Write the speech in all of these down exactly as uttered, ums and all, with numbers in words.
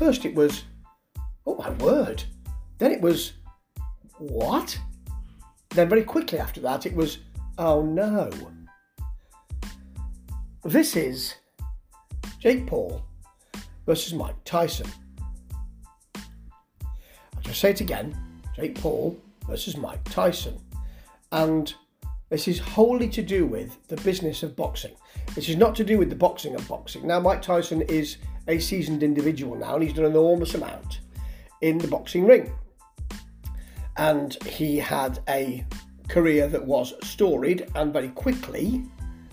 first it was, oh my word. Then it was, what? Then very quickly after that it was, oh no. This is Jake Paul versus Mike Tyson. I'll just say it again. Jake Paul versus Mike Tyson. And this is wholly to do with the business of boxing. This is not to do with the boxing of boxing. Now, Mike Tyson is a seasoned individual now, and he's done an enormous amount in the boxing ring. And he had a career that was storied and very quickly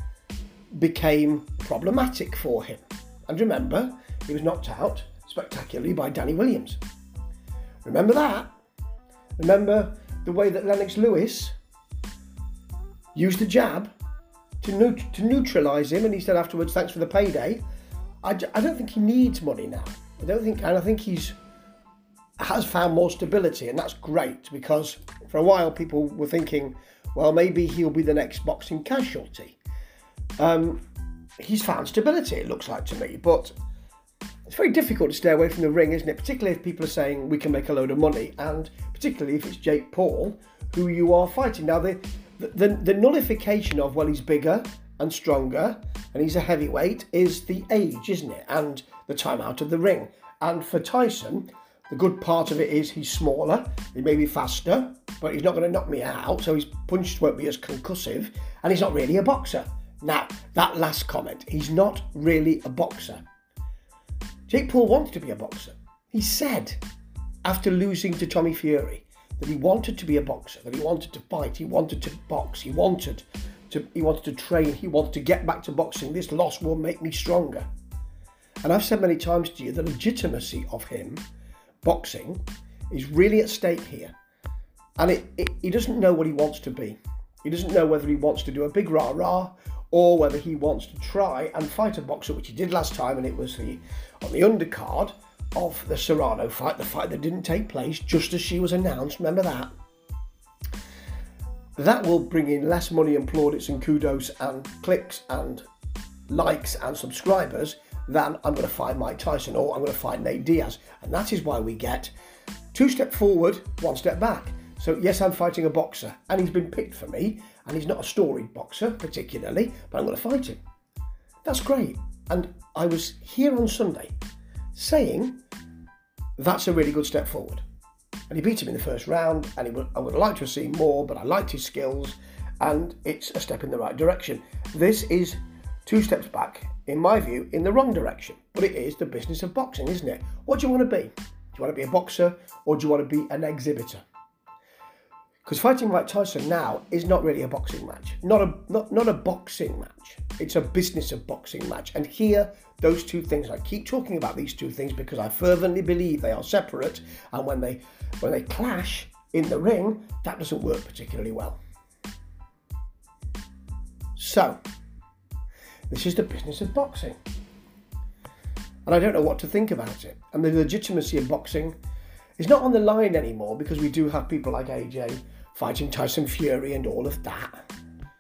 became problematic for him. And remember, he was knocked out spectacularly by Danny Williams. Remember that? Remember the way that Lennox Lewis used the jab to, neut- to neutralise him, and he said afterwards, thanks for the payday. I, d- I don't think he needs money now. I don't think, and I think he's has found more stability, and that's great, because for a while people were thinking, well, maybe he'll be the next boxing casualty. Um, he's found stability, it looks like to me, but it's very difficult to stay away from the ring, isn't it? Particularly if people are saying we can make a load of money, and particularly if it's Jake Paul who you are fighting. Now, the the, the nullification of, well, he's bigger and stronger and he's a heavyweight is the age, isn't it? And the time out of the ring. And for Tyson, the good part of it is he's smaller, he may be faster, but he's not going to knock me out, so his punches won't be as concussive, and he's not really a boxer. Now, that last comment, he's not really a boxer. Jake Paul wanted to be a boxer. He said, after losing to Tommy Fury, that he wanted to be a boxer, that he wanted to fight, he wanted to box, he wanted to, he wanted to train, he wanted to get back to boxing. This loss will make me stronger. And I've said many times to you, the legitimacy of him boxing is really at stake here. And it, it, he doesn't know what he wants to be. He doesn't know whether he wants to do a big rah-rah or whether he wants to try and fight a boxer, which he did last time, and it was the on the undercard of the Serrano fight, the fight that didn't take place just as she was announced. Remember that? That will bring in less money and plaudits and kudos and clicks and likes and subscribers than I'm going to fight Mike Tyson or I'm going to fight Nate Diaz. And that is why we get two steps forward, one step back. So yes, I'm fighting a boxer, and he's been picked for me, and he's not a storied boxer particularly, but I'm going to fight him. That's great. And I was here on Sunday saying that's a really good step forward. And he beat him in the first round, and he would, I would have liked to have seen more, but I liked his skills, and it's a step in the right direction. This is two steps back, in my view, in the wrong direction. But it is the business of boxing, isn't it? What do you want to be? Do you want to be a boxer, or do you want to be an exhibitor? Because fighting Mike Tyson now is not really a boxing match. Not a not, not a boxing match. It's a business of boxing match. And here, those two things, I keep talking about these two things because I fervently believe they are separate. And when they when they clash in the ring, that doesn't work particularly well. So, this is the business of boxing. And I don't know what to think about it. And the legitimacy of boxing is not on the line anymore, because we do have people like A J fighting Tyson Fury and all of that.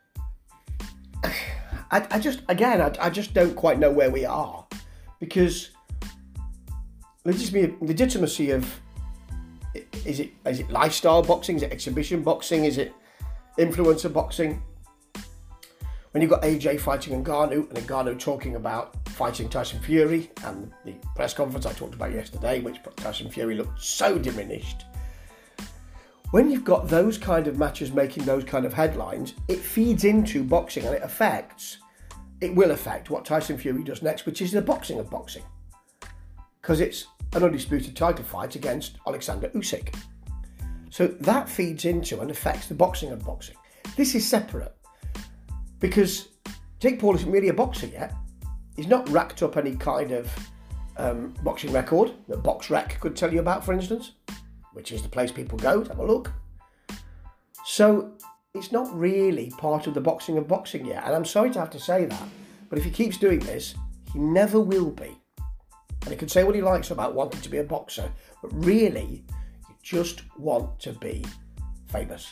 I, I just, again, I, I just don't quite know where we are, because legitimacy, legitimacy of, is it is it lifestyle boxing? Is it exhibition boxing? Is it influencer boxing? When you've got A J fighting Ngannou, and Ngannou talking about fighting Tyson Fury, and the press conference I talked about yesterday, which Tyson Fury looked so diminished. When you've got those kind of matches making those kind of headlines, it feeds into boxing, and it affects, it will affect what Tyson Fury does next, which is the boxing of boxing. Because it's an undisputed title fight against Alexander Usyk. So that feeds into and affects the boxing of boxing. This is separate, because Jake Paul isn't really a boxer yet. He's not racked up any kind of um, boxing record that BoxRec could tell you about, for instance, which is the place people go to have a look. So it's not really part of the boxing of boxing yet. And I'm sorry to have to say that, but if he keeps doing this, he never will be. And he can say what he likes about wanting to be a boxer, but really, you just want to be famous.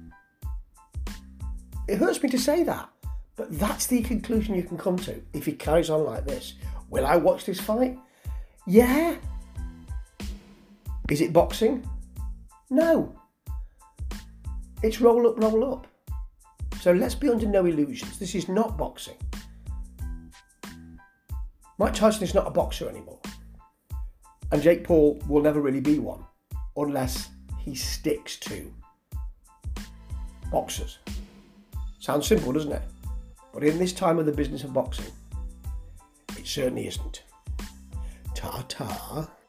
It hurts me to say that, but that's the conclusion you can come to if he carries on like this. Will I watch this fight? Yeah, Is it boxing? No. It's roll up, roll up. So let's be under no illusions. This is not boxing. Mike Tyson is not a boxer anymore. And Jake Paul will never really be one unless he sticks to boxers. Sounds simple, doesn't it? But in this time of the business of boxing, it certainly isn't. Ta-ta.